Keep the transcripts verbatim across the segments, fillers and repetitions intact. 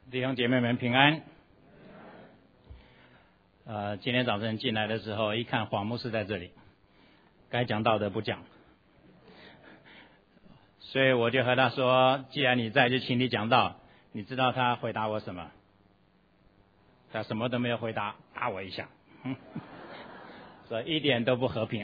弟兄姐妹们平安。呃，今天早晨进来的时候，一看黄牧师在这里，该讲道的不讲，所以我就和他说：“既然你在，就请你讲道。”你知道他回答我什么？他什么都没有回答，打我一下，说一点都不和平。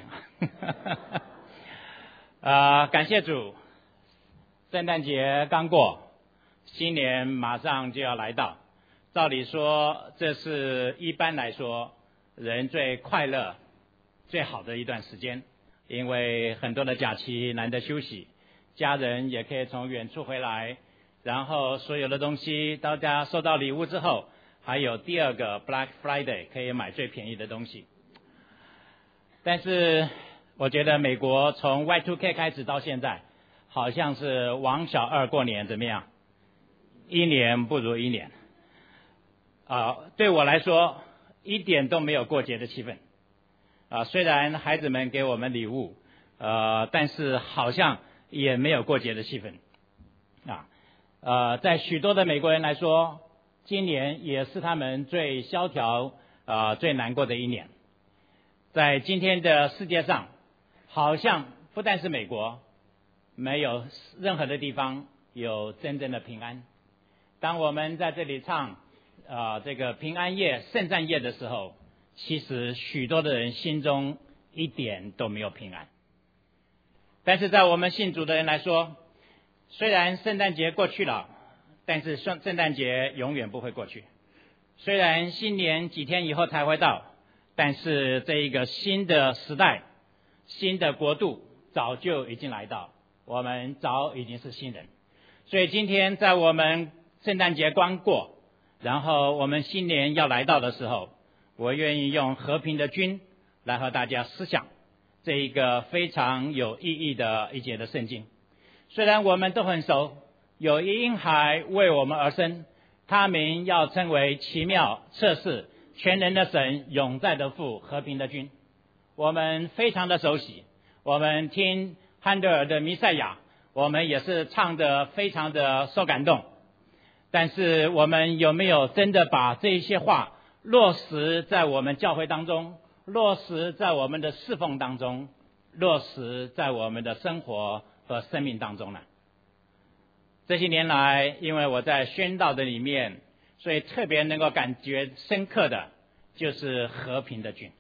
啊、呃，感谢主，圣诞节刚过。新年马上就要来到，照理说这是一般来说人最快乐最好的一段时间，因为很多的假期难得休息，家人也可以从远处回来，然后所有的东西大家收到礼物之后，还有第二个 Black Friday 可以买最便宜的东西。但是我觉得美国从 Y 二 K 开始到现在，好像是王小二过年怎么样？一年不如一年，啊、呃，对我来说一点都没有过节的气氛，啊、呃，虽然孩子们给我们礼物，呃，但是好像也没有过节的气氛，啊，呃，在许多的美国人来说，今年也是他们最萧条、啊、呃、最难过的一年。在今天的世界上，好像不但是美国，没有任何的地方有真正的平安。当我们在这里唱啊、呃、这个平安夜、圣诞夜的时候，其实许多的人心中一点都没有平安。但是在我们信主的人来说，虽然圣诞节过去了，但是圣圣诞节永远不会过去。虽然新年几天以后才会到，但是这一个新的时代、新的国度早就已经来到，我们早已经是新人。所以今天在我们圣诞节刚过，然后我们新年要来到的时候，我愿意用和平的君来和大家思想这一个非常有意义的一节的圣经。虽然我们都很熟，有一婴孩为我们而生，他名要称为奇妙、测试、全能的神、永在的父、和平的君。我们非常的熟悉，我们听汉德尔的弥赛亚，我们也是唱得非常的受感动。但是我们有没有真的把这些话落实在我们教会当中，落实在我们的侍奉当中，落实在我们的生活和生命当中呢？这些年来，因为我在宣道的里面，所以特别能够感觉深刻的就是和平的君。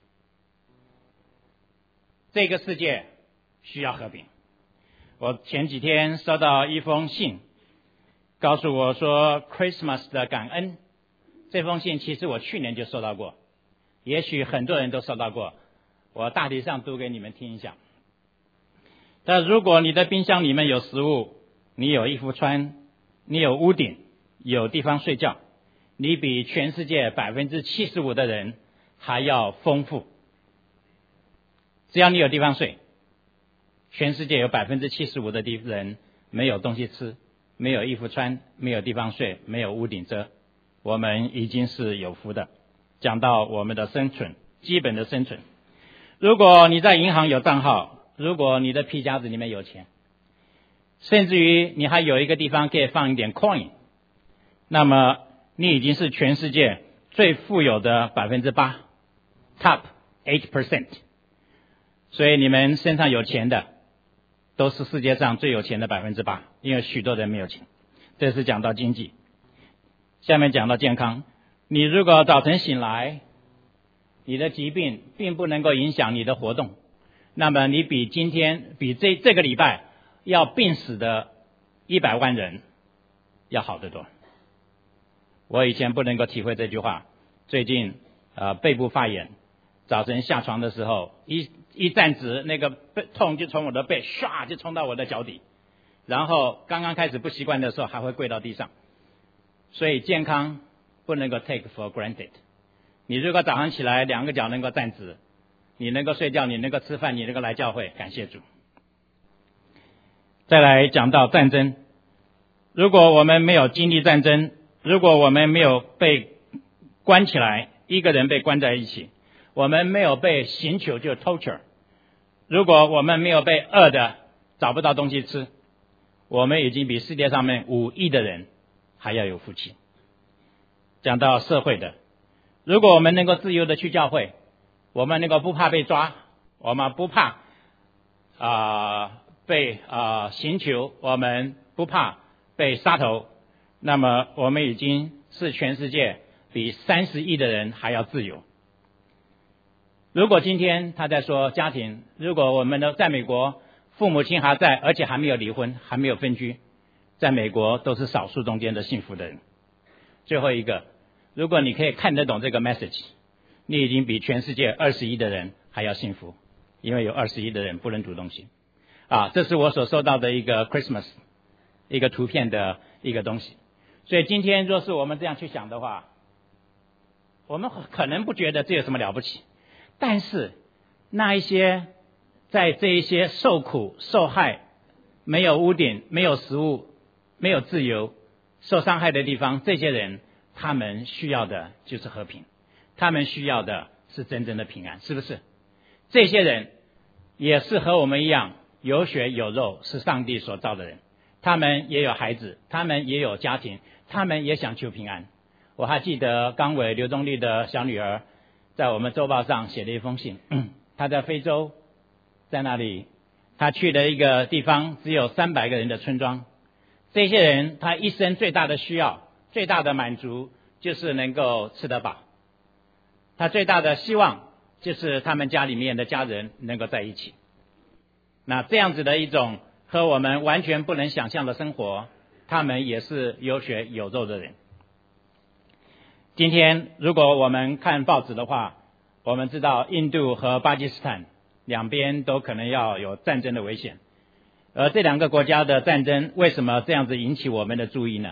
这个世界需要和平。我前几天收到一封信，告诉我说 Christmas 的感恩。这封信其实我去年就收到过，也许很多人都收到过，我大体上读给你们听一下。但如果你的冰箱里面有食物，你有衣服穿，你有屋顶，有地方睡觉，你比全世界 百分之七十五 的人还要丰富。只要你有地方睡，全世界有 百分之七十五 的人没有东西吃，没有衣服穿，没有地方睡，没有屋顶遮，我们已经是有福的。讲到我们的生存，基本的生存，如果你在银行有账号，如果你的皮夹子里面有钱，甚至于你还有一个地方可以放一点 coin， 那么你已经是全世界最富有的 百分之八 top 八 percent。 所以你们身上有钱的都是世界上最有钱的 百分之八， 因为许多人没有钱。这是讲到经济。下面讲到健康。你如果早晨醒来，你的疾病并不能够影响你的活动，那么你比今天比这这个礼拜要病死的一百万人要好得多。我以前不能够体会这句话，最近呃背部发炎，早晨下床的时候一一站直，那个背痛就从我的背唰就冲到我的脚底，然后刚刚开始不习惯的时候还会跪到地上。所以健康不能够 take for granted。 你如果早上起来两个脚能够站直，你能够睡觉，你能够吃饭，你能够来教会，感谢主。再来讲到战争，如果我们没有经历战争，如果我们没有被关起来，一个人被关在一起，我们没有被刑求，就 torture， 如果我们没有被饿的找不到东西吃，我们已经比世界上面五亿的人还要有福气。 讲到社会的。如果我们能够自由的去教会，我们能够不怕被抓，我们不怕啊、呃、被啊、呃、刑求，我们不怕被杀头，那么我们已经是全世界比三十亿的人还要自由。如果今天他在说家庭，如果我们的在美国父母亲还在，而且还没有离婚，还没有分居，在美国都是少数中间的幸福的人。最后一个，如果你可以看得懂这个 message， 你已经比全世界二十亿的人还要幸福，因为有二十亿的人不能主动性。啊，这是我所收到的一个 Christmas 一个图片的一个东西。所以今天若是我们这样去想的话，我们可能不觉得这有什么了不起，但是那一些在这一些受苦受害、没有屋顶、没有食物、没有自由、受伤害的地方，这些人他们需要的就是和平，他们需要的是真正的平安，是不是？这些人也是和我们一样有血有肉，是上帝所造的人，他们也有孩子，他们也有家庭，他们也想求平安。我还记得刚伟刘宗立的小女儿在我们周报上写了一封信，她在非洲，在那里她去了一个地方只有三百个人的村庄，这些人他一生最大的需要、最大的满足就是能够吃得饱，他最大的希望就是他们家里面的家人能够在一起。那这样子的一种和我们完全不能想象的生活，他们也是有血有肉的人。今天如果我们看报纸的话，我们知道印度和巴基斯坦两边都可能要有战争的危险，而这两个国家的战争为什么这样子引起我们的注意呢？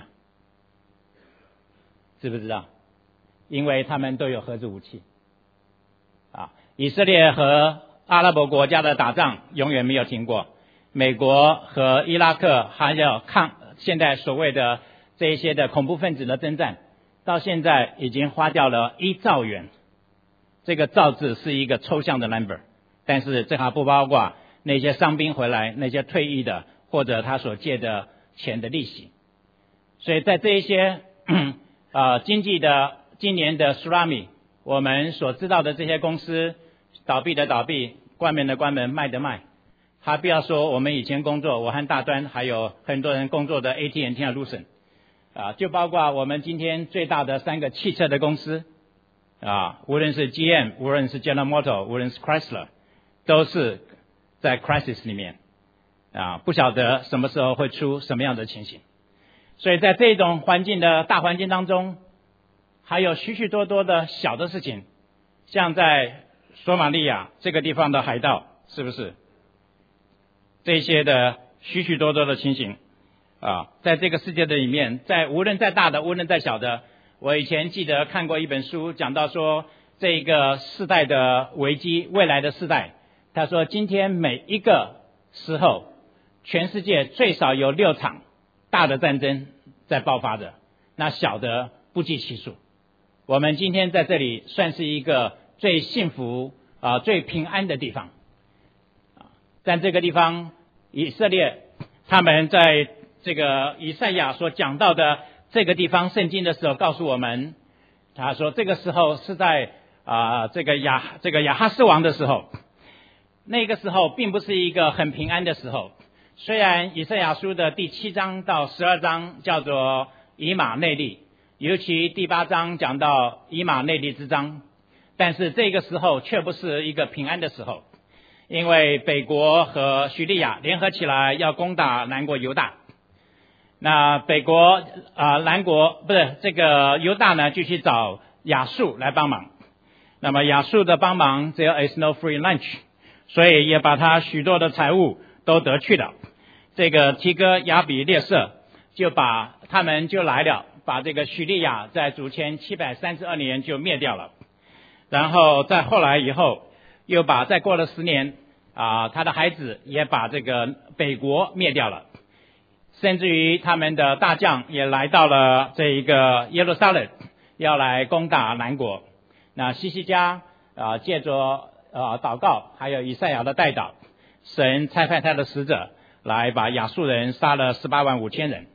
知不知道？因为他们都有核子武器啊！以色列和阿拉伯国家的打仗永远没有停过，美国和伊拉克还有抗现在所谓的这一些的恐怖分子的征战，到现在已经花掉了一兆元。这个兆字是一个抽象的 number， 但是这还不包括那些伤兵回来、那些退役的或者他所借的钱的利息。所以在这一些呃经济的今年的 tsunami， 我们所知道的这些公司倒闭的倒闭，关门的关门，卖的卖，还不要说我们以前工作，我和大端还有很多人工作的 A T and T 和 Lucent 啊，就包括我们今天最大的三个汽车的公司啊，无论是 G M， 无论是 General Motors， 无论是 Chrysler， 都是在 crisis 里面啊，不晓得什么时候会出什么样的情形。所以在这种环境的大环境当中，还有许许多多的小的事情，像在索马利亚这个地方的海盗，是不是？这些的许许多多的情形啊，在这个世界的里面，在无论再大的，无论再小的，我以前记得看过一本书，讲到说这个世代的危机，未来的世代，他说今天每一个时候，全世界最少有六场大的战争在爆发着，那小的不计其数。我们今天在这里算是一个最幸福啊、最平安的地方。在这个地方，以色列他们在这个以赛亚所讲到的这个地方，圣经的时候告诉我们，他说这个时候是在啊、呃、这个亚这个亚哈斯王的时候，那个时候并不是一个很平安的时候。虽然以赛亚书的第七章到十二章叫做以马内利，尤其第八章讲到以马内利之章，但是这个时候却不是一个平安的时候。因为北国和叙利亚联合起来要攻打南国犹大，那北国啊、呃、南国不是这个犹大呢，就去找亚述来帮忙。那么亚述的帮忙只有 is no free lunch， 所以也把他许多的财物都得去了。这个提哥亚比列色就把他们就来了，把这个叙利亚在主前七百三十二年就灭掉了。然后在后来以后，又把再过了十年啊，他的孩子也把这个北国灭掉了，甚至于他们的大将也来到了这一个耶路撒冷，要来攻打南国。那西西家啊，借着啊祷告，还有以赛亚的代祷，神差派他的使者来把亚述人杀了十八万五千人，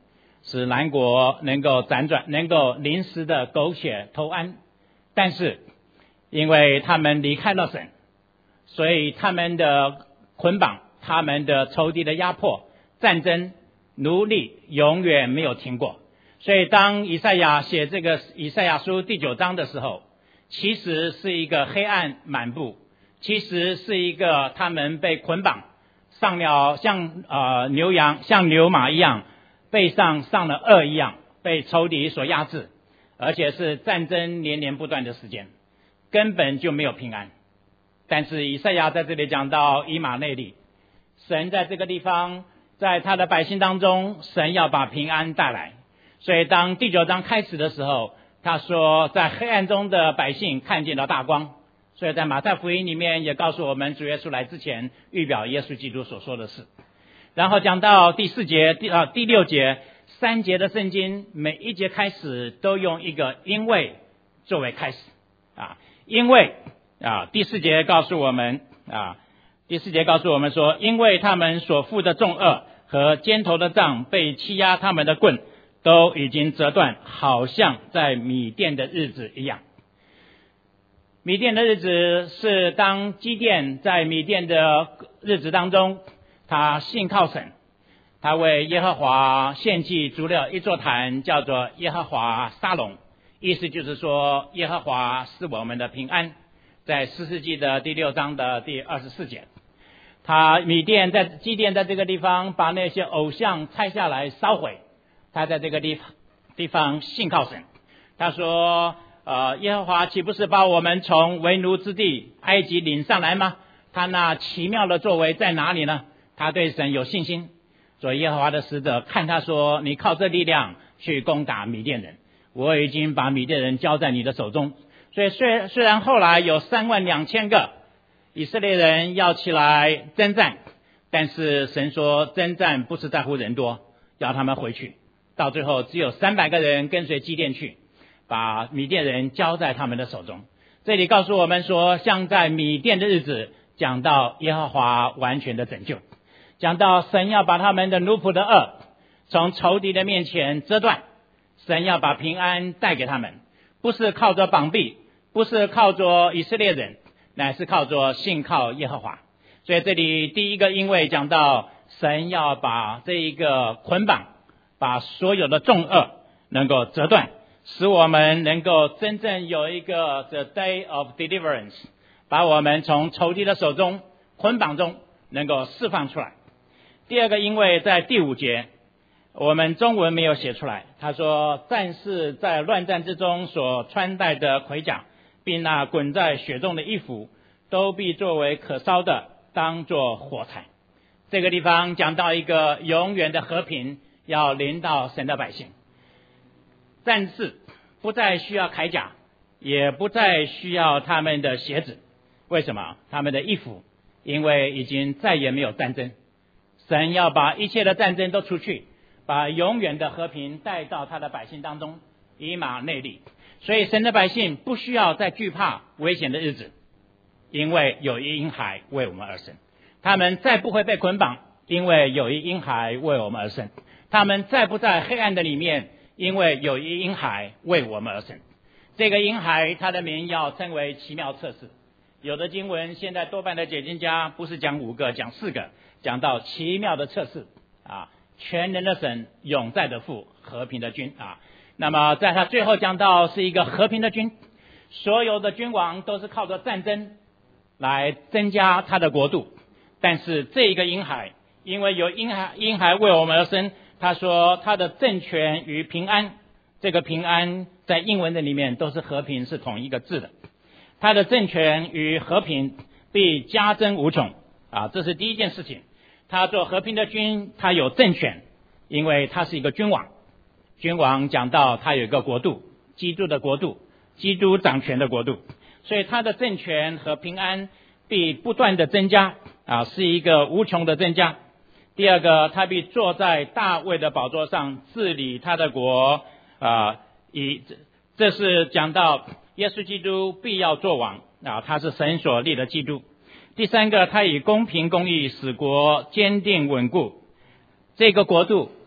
使南国能够辗转，能够临时的苟且偷安。但是因为他们离开了神，所以他们的捆绑，他们的仇敌的压迫，战争奴隶永远没有停过。所以当以赛亚写这个以赛亚书第九章的时候，其实是一个黑暗满布，其实是一个他们被捆绑上了像呃牛羊像牛马一样，背上上了轭一样，被仇敌所压制，而且是战争连连不断的时间，根本就没有平安。但是以赛亚在这里讲到以马内利，神在这个地方，在他的百姓当中，神要把平安带来。所以当第九章开始的时候，他说在黑暗中的百姓看见了大光。所以在马太福音里面也告诉我们，主耶稣来之前预表耶稣基督所说的事。然后讲到第四节第啊第六节三节的圣经，每一节开始都用一个因为作为开始啊，因为啊第四节告诉我们啊第四节告诉我们说，因为他们所负的重恶和肩头的杖被欺压，他们的棍都已经折断，好像在米甸的日子一样。米甸的日子是当基甸在米甸的日子当中，他信靠神，他为耶和华献祭筑了一座坛，叫做耶和华沙龙，意思就是说耶和华是我们的平安。在士师记的第六章的第二十四节，他米甸在基甸在这个地方把那些偶像拆下来烧毁，他在这个地方地方信靠神。他说呃，耶和华岂不是把我们从为奴之地埃及领上来吗？他那奇妙的作为在哪里呢？他对神有信心。所以耶和华的使者看他说，你靠这力量去攻打米甸人，我已经把米甸人交在你的手中。所以虽虽然后来有三万两千个以色列人要起来征战，但是神说征战不是在乎人多，要他们回去。到最后只有三百个人跟随基甸去，把米甸人交在他们的手中。这里告诉我们说，像在米甸的日子，讲到耶和华完全的拯救，讲到神要把他们的奴仆的恶从仇敌的面前折断，神要把平安带给他们，不是靠着膀臂，不是靠着以色列人，乃是靠着信靠耶和华。所以这里第一个因为讲到神要把这一个捆绑，把所有的重恶能够折断，使我们能够真正有一个 the day of deliverance， 把我们从仇敌的手中捆绑中能够释放出来。第二个因为在第五节，我们中文没有写出来，他说战士在乱战之中所穿戴的盔甲，并那滚在血中的衣服，都必作为可烧的，当作火柴。这个地方讲到一个永远的和平要临到神的百姓，战士不再需要铠甲，也不再需要他们的鞋子。为什么？他们的衣服，因为已经再也没有战争，神要把一切的战争都出去，把永远的和平带到他的百姓当中，以马内利。所以神的百姓不需要再惧怕危险的日子，因为有一婴孩为我们而生。他们再不会被捆绑，因为有一婴孩为我们而生。他们再不在黑暗的里面，因为有一婴孩为我们而生。这个婴孩他的名要称为奇妙测试。有的经文现在多半的解经家不是讲五个，讲四个，讲到奇妙的测试啊，全能的神，永在的父，和平的君啊。那么在他最后讲到是一个和平的君，所有的君王都是靠着战争来增加他的国度，但是这一个婴孩，因为有婴孩婴孩为我们而生，他说他的政权与平安，这个平安在英文的里面都是和平，是同一个字的。他的政权与和平必加增无穷啊，这是第一件事情。他做和平的君，他有政权，因为他是一个君王。君王讲到他有一个国度，基督的国度，基督掌权的国度，所以他的政权和平安必不断的增加啊，是一个无穷的增加。第二个，他必坐在大卫的宝座上治理他的国啊，以这是讲到耶稣基督必要做王啊，他是神所立的基督。第三个，他以公平公义使国坚定稳固，这个国度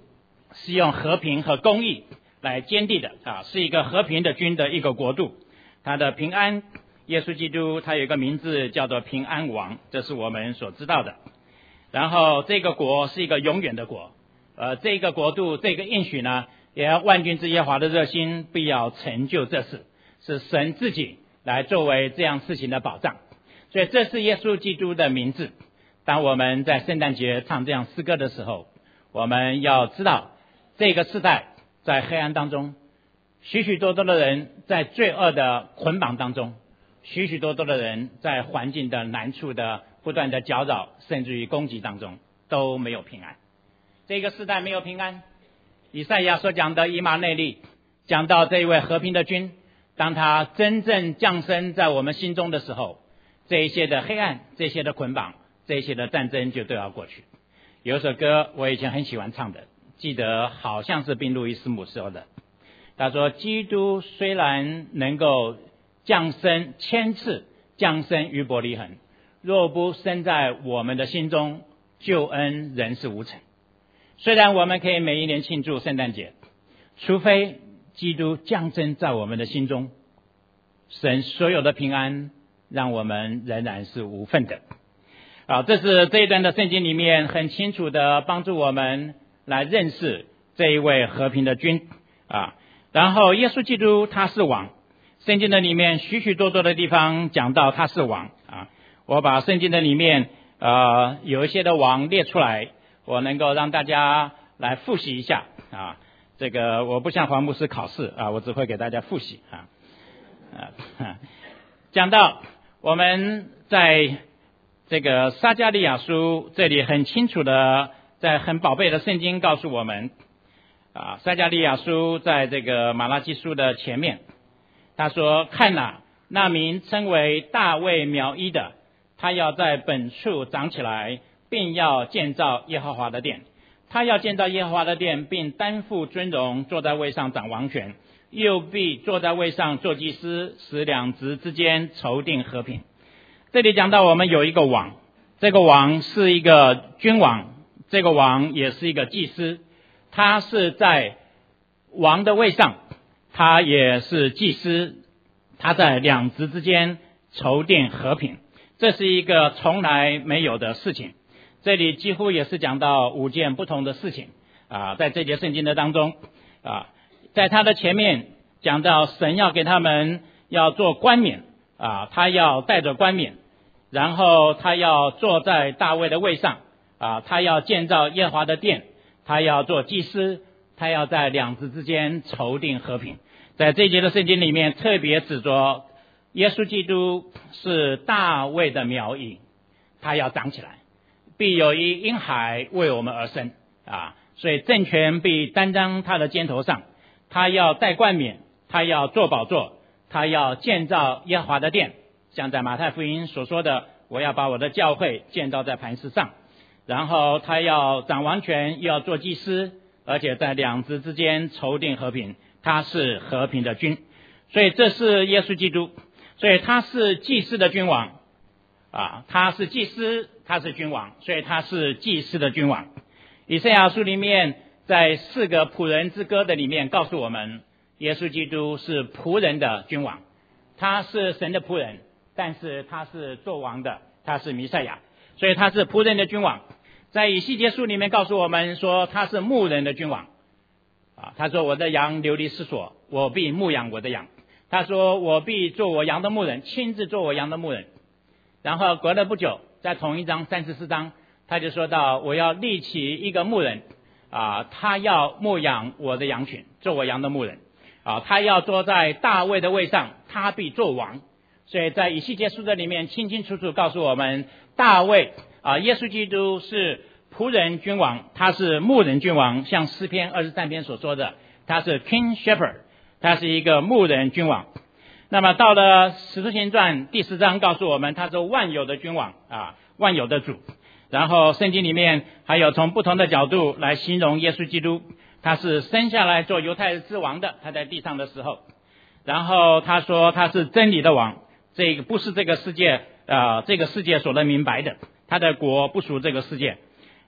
是用和平和公义来坚定的啊，是一个和平的君的一个国度。他的平安，耶稣基督他有一个名字叫做平安王，这是我们所知道的。然后这个国是一个永远的国，呃，这个国度这个应许呢，也要万军之耶和华的热心必要成就这事，是神自己来作为这样事情的保障。所以这是耶稣基督的名字。当我们在圣诞节唱这样诗歌的时候，我们要知道这个世代在黑暗当中，许许多多的人在罪恶的捆绑当中，许许多多的人在环境的难处的不断的搅扰甚至于攻击当中都没有平安。这个世代没有平安。以赛亚所讲的以马内利讲到这一位和平的君，当他真正降生在我们心中的时候，这一些的黑暗，这些的捆绑，这一些的战争就都要过去。有一首歌我以前很喜欢唱的，记得好像是宾路易斯姆说的，他说基督虽然能够降生千次，降生于伯利恒，若不生在我们的心中，救恩仍是无成。虽然我们可以每一年庆祝圣诞节，除非基督降生在我们的心中，神所有的平安让我们仍然是无份的。啊，这是这一段的圣经里面很清楚的帮助我们来认识这一位和平的君啊。然后耶稣基督他是王，圣经的里面许许多多的地方讲到他是王啊。我把圣经的里面呃有一些的王列出来，我能够让大家来复习一下啊。这个我不像黄牧师考试啊，我只会给大家复习啊。啊，讲到我们在这个撒迦利亚书这里很清楚的，在很宝贝的圣经告诉我们啊，撒迦利亚书在这个马拉基书的前面，他说看哪，那名称为大卫苗裔的，他要在本处长起来，并要建造耶和华的殿。他要建造耶和华的殿，并担负尊荣，坐在位上掌王权，又必坐在位上做祭司，使两职之间筹定和平。这里讲到我们有一个王，这个王是一个君王，这个王也是一个祭司，他是在王的位上，他也是祭司，他在两职之间筹定和平，这是一个从来没有的事情。这里几乎也是讲到五件不同的事情啊，在这节圣经的当中啊，在他的前面讲到神要给他们要做冠冕啊，他要带着冠冕，然后他要坐在大卫的位上啊，他要建造耶和华的殿，他要做祭司，他要在两职之间筹定和平。在这一节的圣经里面特别指着耶稣基督是大卫的苗裔，他要长起来，必有一婴孩为我们而生啊，所以政权必担当他的肩头上，他要戴冠冕，他要坐宝座，他要建造耶和华的殿，像在马太福音所说的，我要把我的教会建造在磐石上。然后他要掌王权，又要做祭司，而且在两职之间筹定和平，他是和平的君。所以这是耶稣基督，所以他是祭司的君王啊，他是祭司，他是君王，所以他是祭司的君王。以赛亚书里面在四个仆人之歌的里面告诉我们，耶稣基督是仆人的君王，他是神的仆人，但是他是做王的，他是弥赛亚，所以他是仆人的君王。在以西结书里面告诉我们说他是牧人的君王啊，他说我的羊流离失所，我必牧养我的羊，他说我必做我羊的牧人，亲自做我羊的牧人。然后隔了不久，在同一章三十四章，他就说到我要立起一个牧人啊，他要牧养我的羊群，做我羊的牧人啊，他要坐在大卫的位上，他必做王。所以在以西结书的里面清清楚楚告诉我们，大卫啊，耶稣基督是仆人君王，他是牧人君王，像诗篇二十三篇所说的，他是 King Shepherd， 他是一个牧人君王。那么到了使徒行传第十章告诉我们，他是万有的君王啊，万有的主。然后圣经里面还有从不同的角度来形容耶稣基督，他是生下来做犹太之王的，他在地上的时候。然后他说他是真理的王，这个不是这个世界呃这个世界所能明白的，他的国不属这个世界。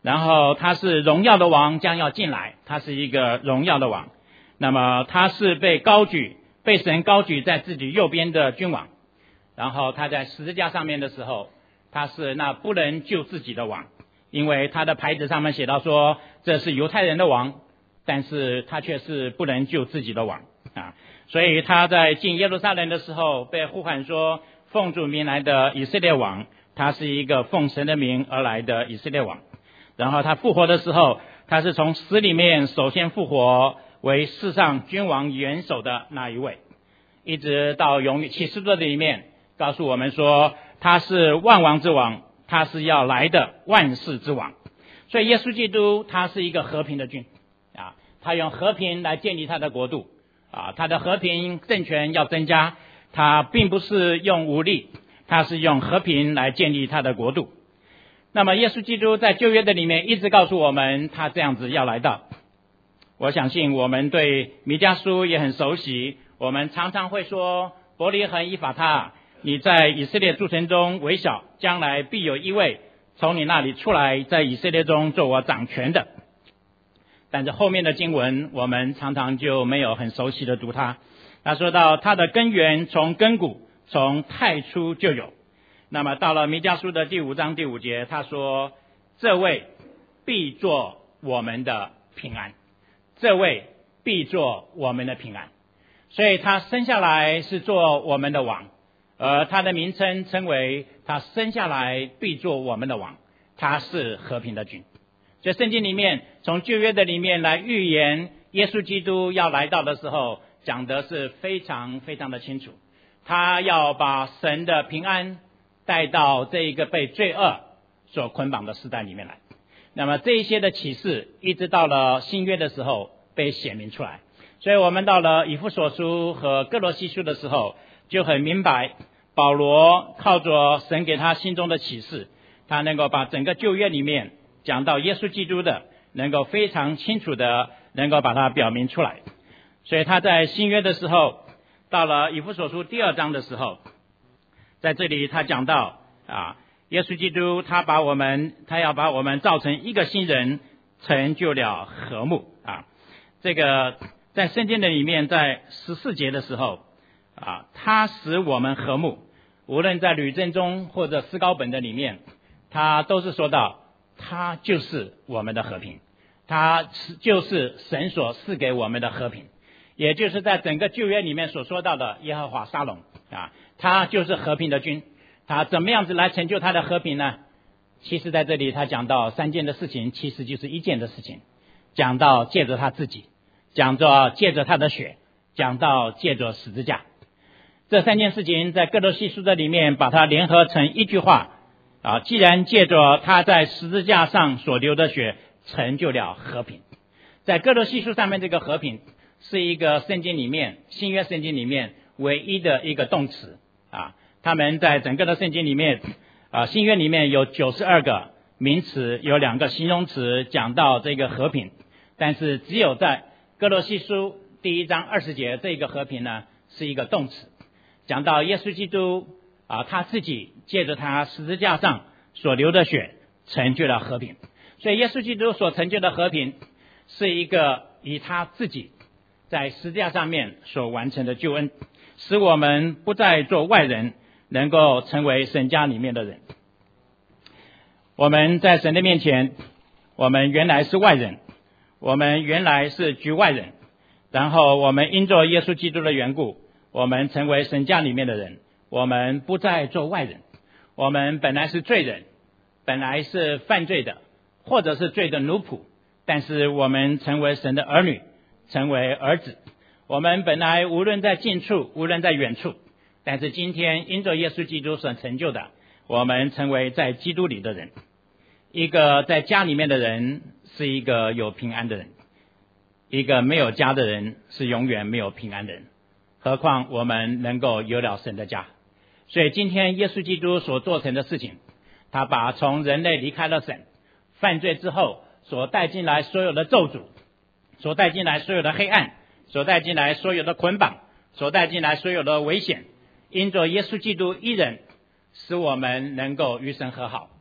然后他是荣耀的王将要进来，他是一个荣耀的王。那么他是被高举，被神高举在自己右边的君王。然后他在十字架上面的时候，他是那不能救自己的王，因为他的牌子上面写到说这是犹太人的王，但是他却是不能救自己的王啊。所以他在进耶路撒冷的时候被呼喊说奉主名来的以色列王，他是一个奉神的名而来的以色列王。然后他复活的时候，他是从死里面首先复活，为世上君王元首的那一位，一直到永启示录里面告诉我们说他是万王之王，他是要来的万世之王。所以耶稣基督他是一个和平的君啊，他用和平来建立他的国度啊，他的和平政权要增加，他并不是用武力，他是用和平来建立他的国度。那么耶稣基督在旧约的里面一直告诉我们他这样子要来到。我相信我们对弥迦书也很熟悉，我们常常会说伯利恒以法他，你在以色列诸城中为小，将来必有一位从你那里出来，在以色列中做我掌权的。但是后面的经文我们常常就没有很熟悉的读它。他说到他的根源从亘古，从太初就有。那么到了弥迦书的第五章第五节，他说这位必做我们的平安，这位必做我们的平安。所以他生下来是做我们的王，而他的名称称为他生下来必做我们的王，他是和平的君。所以圣经里面从旧约的里面来预言耶稣基督要来到的时候，讲的是非常非常的清楚，他要把神的平安带到这一个被罪恶所捆绑的时代里面来。那么这一些的启示一直到了新约的时候被显明出来。所以我们到了以弗所书和哥罗西书的时候就很明白，保罗靠着神给他心中的启示，他能够把整个旧约里面讲到耶稣基督的能够非常清楚的能够把它表明出来。所以他在新约的时候，到了以弗所书第二章的时候，在这里他讲到啊，耶稣基督他把我们他要把我们造成一个新人，成就了和睦啊。这个在圣经的里面在十四节的时候啊，他使我们和睦，无论在吕正中或者思高本的里面，他都是说到他就是我们的和平，他就是神所赐给我们的和平，也就是在整个旧约里面所说到的耶和华沙龙啊，他就是和平的君。他怎么样子来成就他的和平呢？其实在这里他讲到三件的事情，其实就是一件的事情，讲到借着他自己，讲到借着他的血，讲到借着十字架。这三件事情在哥罗西书的里面把它联合成一句话啊，既然借着他在十字架上所流的血成就了和平。在哥罗西书上面这个和平是一个圣经里面新约圣经里面唯一的一个动词啊，他们在整个的圣经里面啊，新约里面有九十二个名词，有两个形容词讲到这个和平，但是只有在哥罗西书第一章二十节这个和平呢是一个动词，讲到耶稣基督啊，他自己借着他十字架上所流的血成就了和平。所以耶稣基督所成就的和平是一个以他自己在十字架上面所完成的救恩，使我们不再做外人，能够成为神家里面的人。我们在神的面前，我们原来是外人，我们原来是局外人，然后我们因着耶稣基督的缘故，我们成为神家里面的人，我们不再做外人。我们本来是罪人，本来是犯罪的，或者是罪的奴仆，但是我们成为神的儿女，成为儿子。我们本来无论在近处，无论在远处，但是今天因着耶稣基督所成就的，我们成为在基督里的人。一个在家里面的人是一个有平安的人，一个没有家的人是永远没有平安的人，何况我们能够有了神的家。所以今天耶稣基督所做成的事情，他把从人类离开了神，犯罪之后所带进来所有的咒诅，所带进来所有的黑暗，所带进来所有的捆绑，所带进来所有的危险，因着耶稣基督一人，使我们能够与神和好，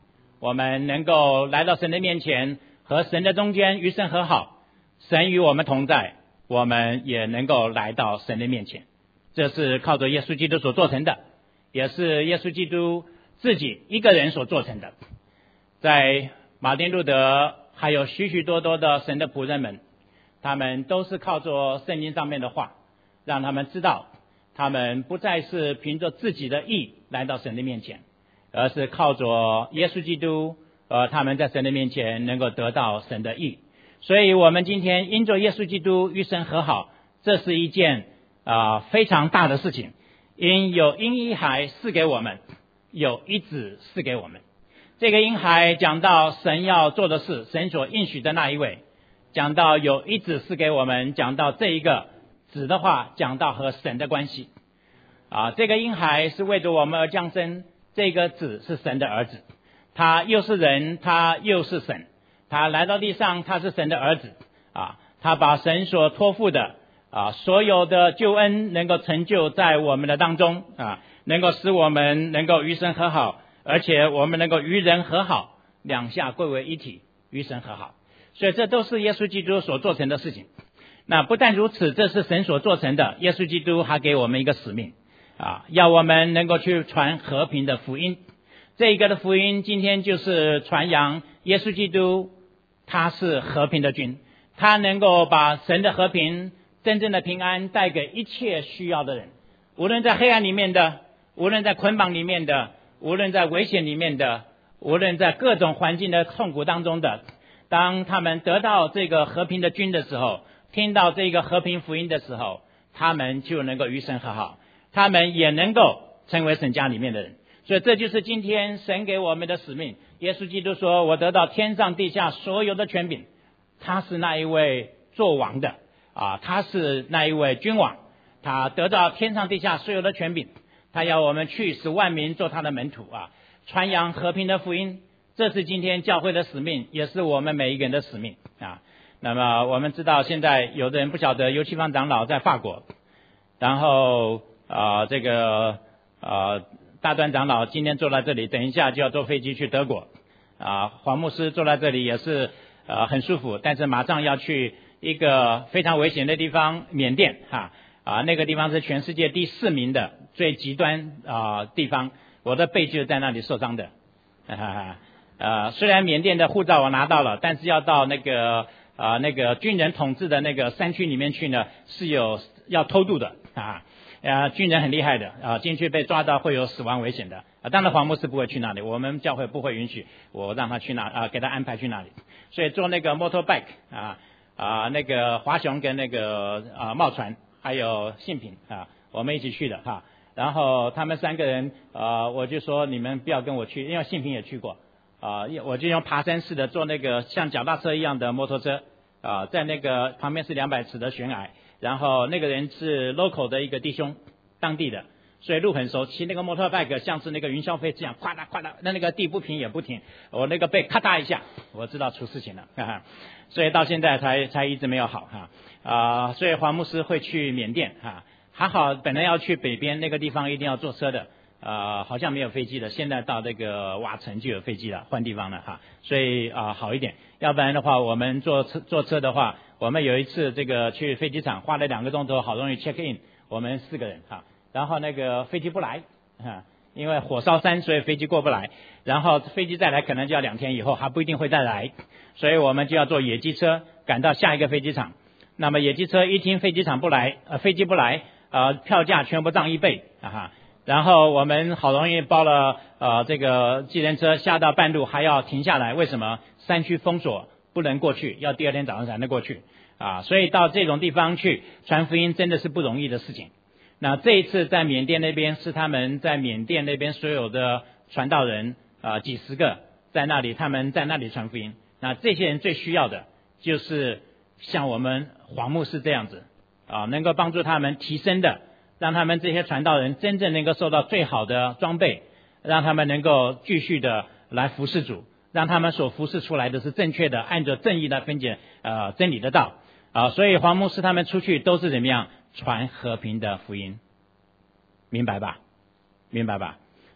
我们能够来到神的面前，和神的中间与神和好，神与我们同在，我们也能够来到神的面前。这是靠着耶稣基督所做成的，也是耶稣基督自己一个人所做成的。在马丁路德还有许许多多的神的仆人们，他们都是靠着圣经上面的话，让他们知道他们不再是凭着自己的义来到神的面前，而是靠着耶稣基督，呃，他们在神的面前能够得到神的义。所以我们今天因着耶稣基督与神和好，这是一件啊、呃、非常大的事情。因有婴一孩赐给我们，有一子赐给我们。这个婴孩讲到神要做的事，神所应许的那一位，讲到有一子赐给我们，讲到这一个子的话，讲到和神的关系啊。这个婴孩是为着我们而降生，这个子是神的儿子，他又是人，他又是神，他来到地上，他是神的儿子啊。他把神所托付的啊所有的救恩能够成就在我们的当中啊，能够使我们能够与神和好，而且我们能够与人和好，两下归为一体，与神和好。所以这都是耶稣基督所做成的事情。那不但如此，这是神所做成的，耶稣基督还给我们一个使命啊，要我们能够去传和平的福音。这一个的福音今天就是传扬耶稣基督，他是和平的君，他能够把神的和平，真正的平安带给一切需要的人，无论在黑暗里面的，无论在捆绑里面的，无论在危险里面的，无论在各种环境的痛苦当中的，当他们得到这个和平的君的时候，听到这个和平福音的时候，他们就能够与神和好，他们也能够成为神家里面的人。所以这就是今天神给我们的使命。耶稣基督说，我得到天上地下所有的权柄，他是那一位做王的啊，他是那一位君王，他得到天上地下所有的权柄，他要我们去使万民做他的门徒啊，传扬和平的福音。这是今天教会的使命，也是我们每一个人的使命啊。那么我们知道现在有的人不晓得，尤其方长老在法国，然后啊、呃、这个呃大端长老今天坐在这里，等一下就要坐飞机去德国啊、呃、黄牧师坐在这里也是呃很舒服，但是马上要去一个非常危险的地方，缅甸哈啊、呃、那个地方是全世界第四名的最极端啊、呃、地方，我的背就是在那里受伤的哈哈呃虽然缅甸的护照我拿到了，但是要到那个啊、呃，那个军人统治的那个山区里面去呢，是有要偷渡的啊，啊，军人很厉害的啊，进去被抓到会有死亡危险的啊。当然黄牧师不会去那里，我们教会不会允许我让他去那啊，给他安排去那里。所以坐那个 motorbike 啊啊，那个华雄跟那个啊茂传还有信平啊，我们一起去的哈。然后他们三个人啊，我就说你们不要跟我去，因为信平也去过。啊，我就用爬山式的坐那个像脚踏车一样的摩托车啊，在那个旁边是两百尺的悬崖，然后那个人是 local 的一个弟兄，当地的，所以路很熟，骑那个摩托 bike 像是那个云霄飞这样，咵嗒咵嗒，那那个地不平也不停，我那个背咔嗒一下，我知道出事情了，哈哈，所以到现在才才一直没有好哈啊，所以黄牧师会去缅甸哈，还好本来要去北边那个地方一定要坐车的。呃，好像没有飞机的，现在到那个瓦城就有飞机了，换地方了哈，所以啊、呃、好一点。要不然的话，我们坐车坐车的话，我们有一次这个去飞机场花了两个钟头，好容易 check in， 我们四个人哈，然后那个飞机不来哈，因为火烧山，所以飞机过不来，然后飞机再来可能就要两天以后，还不一定会再来，所以我们就要坐野鸡车赶到下一个飞机场。那么野鸡车一听飞机场不来，呃飞机不来，呃票价全部涨一倍啊哈。然后我们好容易包了呃这个计程车，下到半路还要停下来，为什么？山区封锁不能过去，要第二天早上才能过去啊，所以到这种地方去传福音真的是不容易的事情。那这一次在缅甸那边是他们在缅甸那边所有的传道人啊、呃、几十个在那里，他们在那里传福音。那这些人最需要的就是像我们黄牧师这样子啊，能够帮助他们提升的，让他们这些传道人真正能够受到最好的装备，让他们能够继续的来服侍主，让他们所服侍出来的是正确的，按照正义来分解呃真理的道啊。所以黄牧师他们出去都是怎么样传和平的福音，明白吧？明白吧？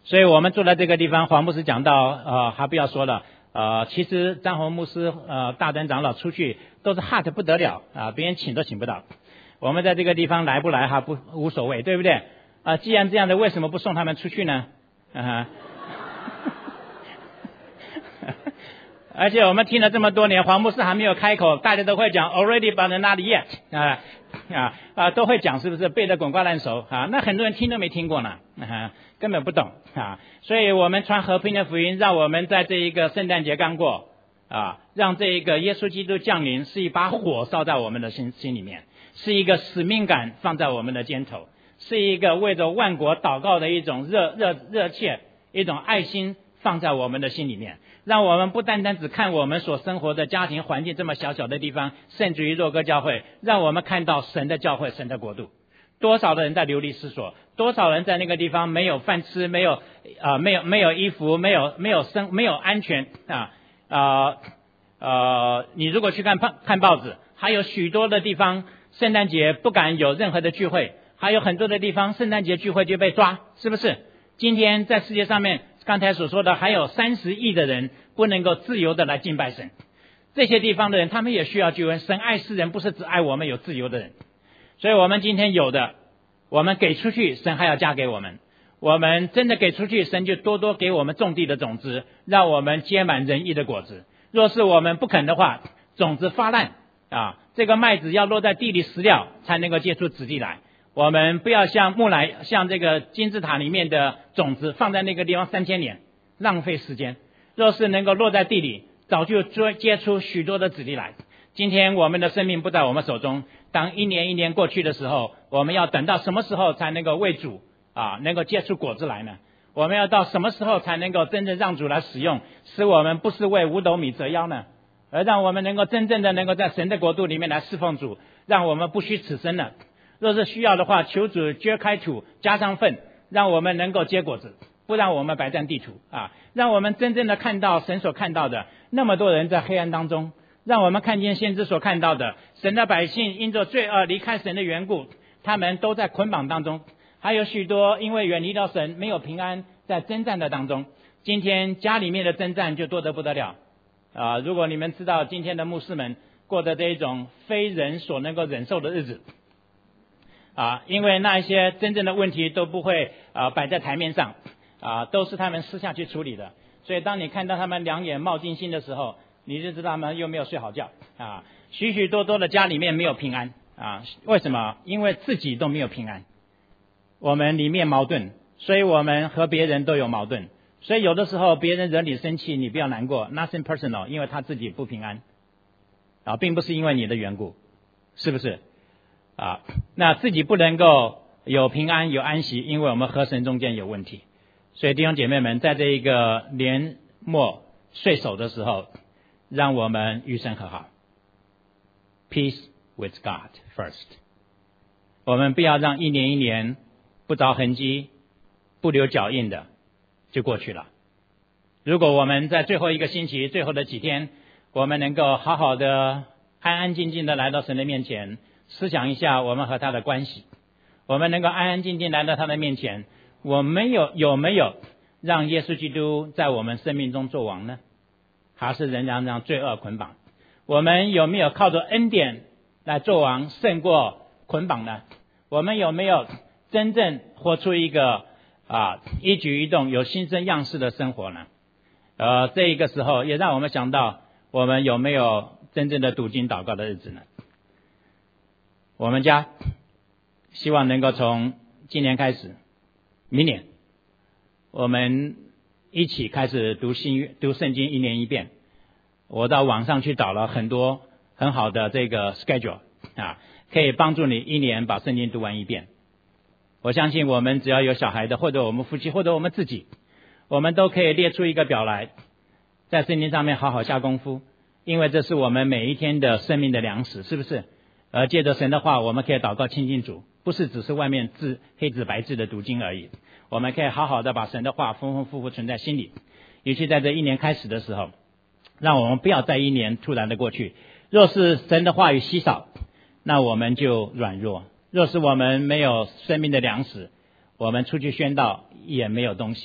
所以我们坐在这个地方，黄牧师讲到，呃，还不要说了，呃，其实张宏牧师、呃，大丹长老出去都是 hot 不得了啊，别人请都请不到。我们在这个地方来不来哈不无所谓，对不对？啊，既然这样的，为什么不送他们出去呢？啊而且我们听了这么多年，黄牧师还没有开口，大家都会讲 already but not yet 啊啊啊，都会讲，是不是背得滚瓜烂熟啊？那很多人听都没听过呢，啊，根本不懂啊。所以我们传和平的福音，让我们在这一个圣诞节刚过啊，让这一个耶稣基督降临，是一把火烧在我们的心心里面，是一个使命感放在我们的肩头，是一个为着万国祷告的一种热热热切，一种爱心放在我们的心里面。让我们不单单只看我们所生活的家庭环境这么小小的地方，甚至于若歌教会，让我们看到神的教会，神的国度。多少的人在流离失所，多少人在那个地方没有饭吃，没有啊、呃，没有没有衣服，没有没有生没有安全啊啊 呃, 呃，你如果去看看报纸，还有许多的地方圣诞节不敢有任何的聚会，还有很多的地方圣诞节聚会就被抓，是不是？今天在世界上面，刚才所说的还有三十亿的人不能够自由的来敬拜神，这些地方的人他们也需要救恩。神爱世人，不是只爱我们有自由的人。所以我们今天有的，我们给出去，神还要加给我们。我们真的给出去，神就多多给我们种地的种子，让我们结满仁义的果子。若是我们不肯的话，种子发烂啊，这个麦子要落在地里死掉，才能够结出子粒来。我们不要像木乃像这个金字塔里面的种子放在那个地方三千年，浪费时间。若是能够落在地里，早就结出许多的子粒来。今天我们的生命不在我们手中，当一年一年过去的时候，我们要等到什么时候才能够为主啊能够结出果子来呢？我们要到什么时候才能够真正让主来使用，使我们不是为五斗米折腰呢？而让我们能够真正的能够在神的国度里面来侍奉主，让我们不虚此生了。若是需要的话，求主掘开土，加上粪，让我们能够结果子，不让我们白占地土啊！让我们真正的看到神所看到的，那么多人在黑暗当中，让我们看见先知所看到的，神的百姓因着罪恶离开神的缘故，他们都在捆绑当中，还有许多因为远离了神，没有平安，在征战的当中。今天家里面的征战就多得不得了啊！如果你们知道今天的牧师们过的这一种非人所能够忍受的日子啊，因为那一些真正的问题都不会啊摆在台面上啊，都是他们私下去处理的。所以当你看到他们两眼冒金星的时候，你就知道他们又没有睡好觉啊。许许多多的家里面没有平安啊，为什么？因为自己都没有平安。我们里面矛盾，所以我们和别人都有矛盾。所以有的时候别人惹你生气，你不要难过 ，nothing personal， 因为他自己不平安啊，并不是因为你的缘故，是不是？啊，那自己不能够有平安有安息，因为我们和神中间有问题。所以弟兄姐妹们，在这一个年末岁首的时候，让我们与神和好 ，peace with God first。我们不要让一年一年不着痕迹、不留脚印的就过去了。如果我们在最后一个星期、最后的几天，我们能够好好的、安安静静的来到神的面前。思想一下我们和他的关系，我们能够安安静静来到他的面前，我们有有没有让耶稣基督在我们生命中作王呢？还是仍然让罪恶捆绑？我们有没有靠着恩典来作王，胜过捆绑呢？我们有没有真正活出一个啊一举一动有新生样式的生活呢？呃，这一个时候也让我们想到，我们有没有真正的读经祷告的日子呢？我们家希望能够从今年开始，明年我们一起开始读新读圣经一年一遍。我到网上去找了很多很好的这个 schedule 啊，可以帮助你一年把圣经读完一遍。我相信我们只要有小孩的，或者我们夫妻，或者我们自己，我们都可以列出一个表来，在圣经上面好好下功夫，因为这是我们每一天的生命的粮食，是不是？而借着神的话，我们可以祷告亲近主，不是只是外面字黑字白字的读经而已。我们可以好好的把神的话丰丰富富存在心里。尤其在这一年开始的时候，让我们不要在一年突然的过去。若是神的话语稀少，那我们就软弱；若是我们没有生命的粮食，我们出去宣道也没有东西。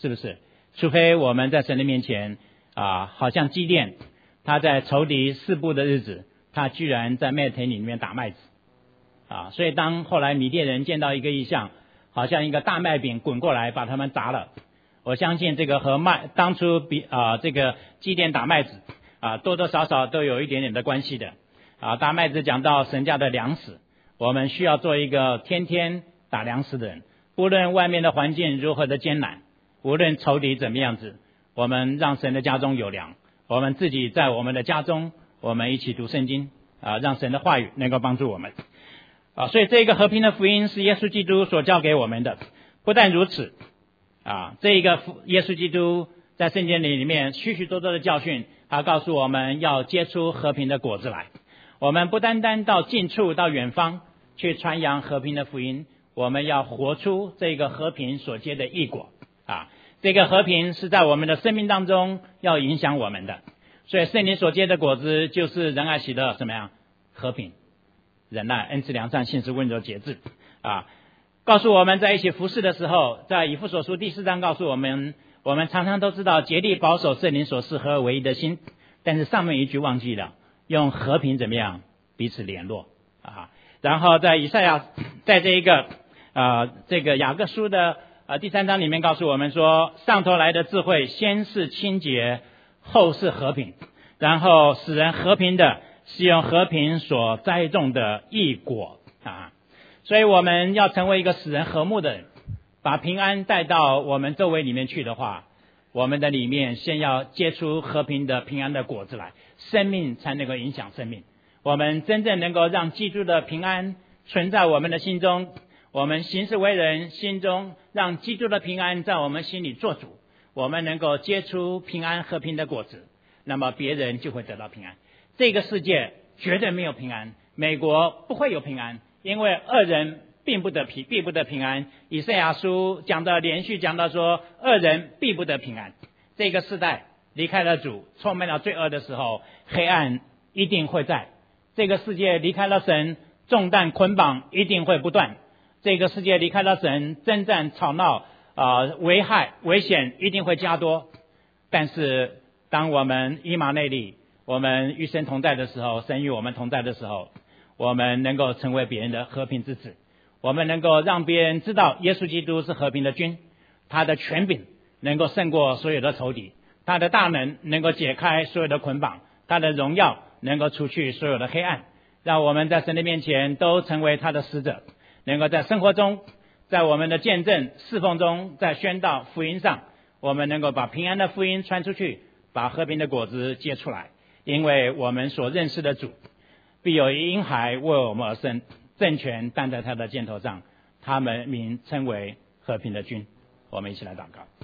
是不是？除非我们在神的面前啊，好像基甸，他在仇敌四部的日子，他居然在麦田里面打麦子啊，所以当后来米甸人见到一个异象，好像一个大麦饼滚过来把他们砸了，我相信这个和麦当初比啊这个基甸打麦子啊多多少少都有一点点的关系的啊。打麦子讲到神家的粮食，我们需要做一个天天打粮食的人，不论外面的环境如何的艰难，无论仇敌怎么样子，我们让神的家中有粮，我们自己在我们的家中，我们一起读圣经啊，让神的话语能够帮助我们啊。所以这个和平的福音是耶稣基督所教给我们的。不但如此啊，这个耶稣基督在圣经里面许许多多的教训，他告诉我们要结出和平的果子来。我们不单单到近处到远方去传扬和平的福音，我们要活出这个和平所结的义果啊。这个和平是在我们的生命当中要影响我们的，所以圣灵所结的果子就是仁爱喜乐怎么样？和平、忍耐、恩慈、良善、信实、温柔、节制啊。告诉我们在一起服侍的时候，在以弗所书第四章告诉我们，我们常常都知道竭力保守圣灵所示合而为一的心，但是上面一句忘记了，用和平怎么样彼此联络啊。然后在以赛亚，在这一个呃这个雅各书的呃第三章里面告诉我们说，上头来的智慧先是清洁，后是和平，然后使人和平的是用和平所栽种的义果啊。所以我们要成为一个使人和睦的人，把平安带到我们周围里面去的话，我们的里面先要结出和平的平安的果子来，生命才能够影响生命。我们真正能够让基督的平安存在我们的心中，我们行事为人心中让基督的平安在我们心里做主，我们能够结出平安和平的果子，那么别人就会得到平安。这个世界绝对没有平安，美国不会有平安，因为恶人并不得平，必不得平安。以赛亚书讲到连续讲到说，恶人必不得平安。这个世代离开了主，充满了罪恶的时候，黑暗一定会在。这个世界离开了神，重担捆绑一定会不断。这个世界离开了神，征战吵闹啊、呃，危害危险一定会加多。但是当我们以马内利，我们与神同在的时候，神与我们同在的时候，我们能够成为别人的和平之子，我们能够让别人知道耶稣基督是和平的君，他的权柄能够胜过所有的仇敌，他的大能能够解开所有的捆绑，他的荣耀能够除去所有的黑暗，让我们在神的面前都成为他的使者，能够在生活中，在我们的见证侍奉中，在宣道福音上，我们能够把平安的福音传出去，把和平的果子结出来。因为我们所认识的主必有婴孩为我们而生，政权担在他的肩头上，他们名称为和平的君。我们一起来祷告。